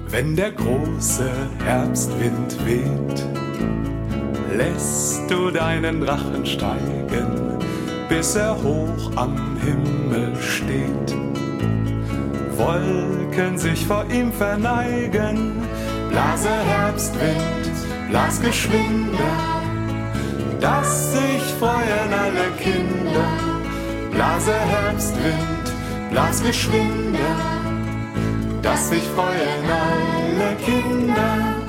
Wenn der große Herbstwind weht, lässt du deinen Drachen steigen, bis er hoch am Himmel steht. Wolken sich vor ihm verneigen, blase Herbstwind, blas geschwinder, dass sich freuen alle Kinder. Blase Herbstwind, blas geschwinder, dass sich freuen alle Kinder.